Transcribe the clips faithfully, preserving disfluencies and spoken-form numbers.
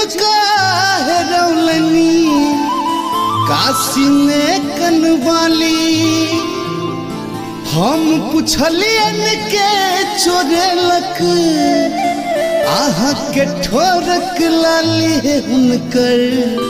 झुमका है रौलनी काशी में कनवाली हम पुछलियन के चोरेलक आहा के ठोरक लाली है हुनकर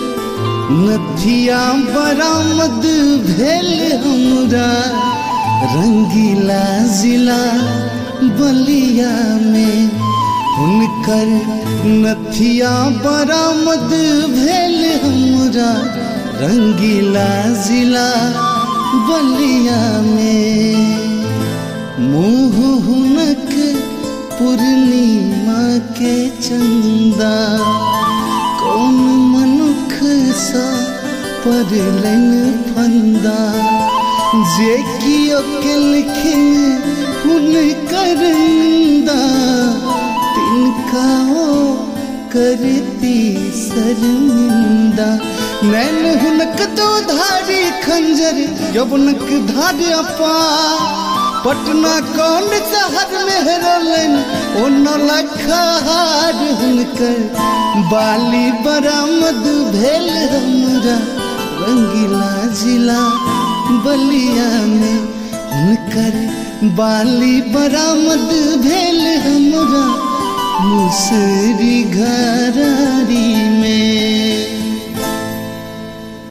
नथिया बरामद भेल हमरा रंगीला जिला बलिया में हुनकर नथिया बरामद भेल हमरा रंगीला जिला बलिया में मुँह हुनक पूर्णिमा के चंदा कौन मनुख सा परलन फंदा जे कियो के लिखिन हुनकर निंदा तिनका ओ करती शर्मिंदा नैन हुनक दो धारी खंजर यौवनक धारी अपा पटना कौन शहर में रहलन ओ नौलखार हुनकर बाली बरामद भेल हमरा रंगीला जिला बलिया में हुनकर बाली बरामद भेल हमरा मुसरी घरारी में।